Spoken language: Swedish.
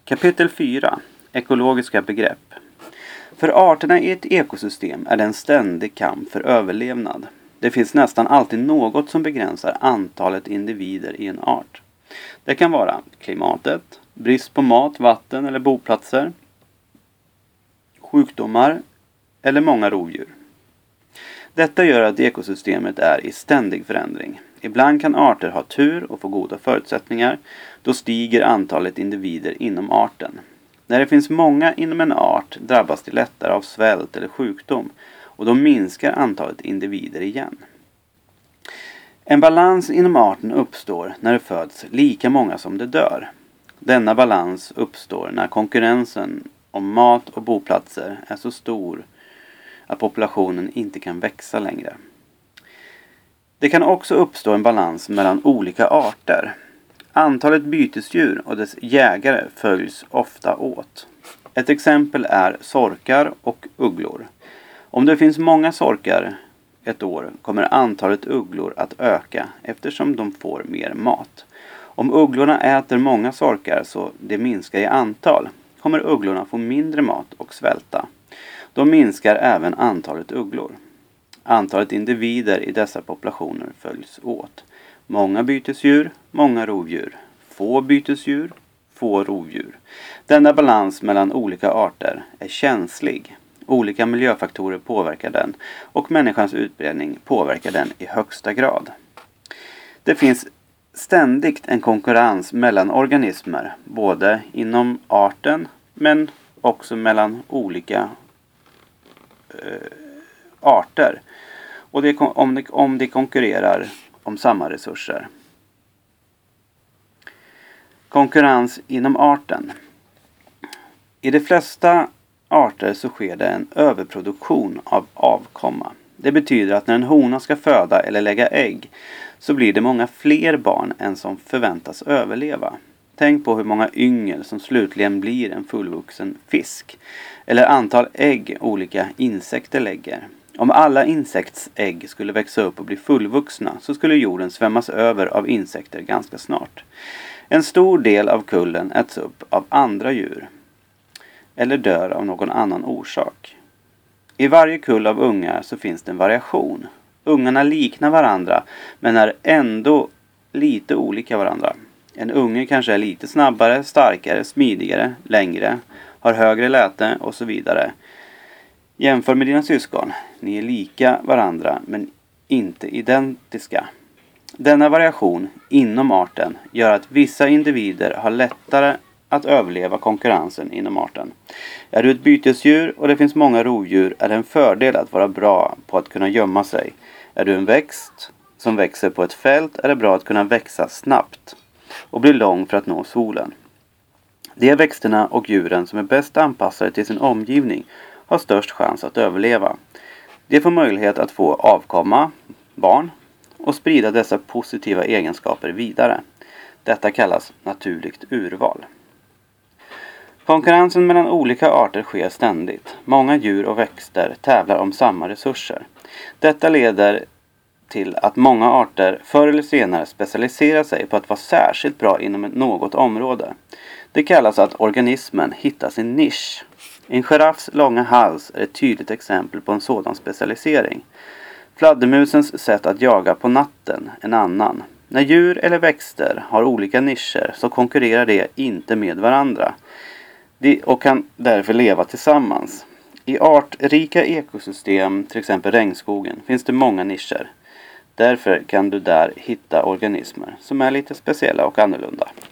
Kapitel 4. Ekologiska begrepp. För arterna i ett ekosystem är det en ständig kamp för överlevnad. Det finns nästan alltid något som begränsar antalet individer i en art. Det kan vara klimatet, brist på mat, vatten eller boplatser, sjukdomar eller många rovdjur. Detta gör att ekosystemet är i ständig förändring. Ibland kan arter ha tur och få goda förutsättningar, då stiger antalet individer inom arten. När det finns många inom en art drabbas de lättare av svält eller sjukdom, och då minskar antalet individer igen. En balans inom arten uppstår när det föds lika många som det dör. Denna balans uppstår när konkurrensen om mat och boplatser är så stor att populationen inte kan växa längre. Det kan också uppstå en balans mellan olika arter. Antalet bytesdjur och dess jägare följs ofta åt. Ett exempel är sorkar och ugglor. Om det finns många sorkar ett år kommer antalet ugglor att öka eftersom de får mer mat. Om ugglorna äter många sorkar så det minskar i antal kommer ugglorna få mindre mat och svälta. Då minskar även antalet ugglor. Antalet individer i dessa populationer följs åt. Många bytesdjur, många rovdjur. Få bytesdjur, få rovdjur. Denna balans mellan olika arter är känslig. Olika miljöfaktorer påverkar den och människans utbredning påverkar den i högsta grad. Det finns ständigt en konkurrens mellan organismer, både inom arten men också mellan olika arter. Och om de konkurrerar om samma resurser. Konkurrens inom arten. I de flesta arter så sker det en överproduktion av avkomma. Det betyder att när en hona ska föda eller lägga ägg så blir det många fler barn än som förväntas överleva. Tänk på hur många yngel som slutligen blir en fullvuxen fisk. Eller antal ägg olika insekter lägger. Om alla insektsägg skulle växa upp och bli fullvuxna så skulle jorden svämmas över av insekter ganska snart. En stor del av kullen äts upp av andra djur eller dör av någon annan orsak. I varje kull av ungar så finns det en variation. Ungarna liknar varandra men är ändå lite olika varandra. En unge kanske är lite snabbare, starkare, smidigare, längre, har högre läte och så vidare. Jämför med dina syskon. Ni är lika varandra men inte identiska. Denna variation inom arten gör att vissa individer har lättare att överleva konkurrensen inom arten. Är du ett bytesdjur och det finns många rovdjur är det en fördel att vara bra på att kunna gömma sig. Är du en växt som växer på ett fält är det bra att kunna växa snabbt och bli lång för att nå solen. De växterna och djuren som är bäst anpassade till sin omgivning har störst chans att överleva. De får möjlighet att få avkomma, barn, och sprida dessa positiva egenskaper vidare. Detta kallas naturligt urval. Konkurrensen mellan olika arter sker ständigt. Många djur och växter tävlar om samma resurser. Detta leder till att många arter förr eller senare specialiserar sig på att vara särskilt bra inom något område. Det kallas att organismen hittar sin nisch. En giraffs långa hals är ett tydligt exempel på en sådan specialisering. Fladdermusens sätt att jaga på natten en annan. När djur eller växter har olika nischer så konkurrerar de inte med varandra. Och kan därför leva tillsammans. I artrika ekosystem, till exempel regnskogen, finns det många nischer. Därför kan du där hitta organismer som är lite speciella och annorlunda.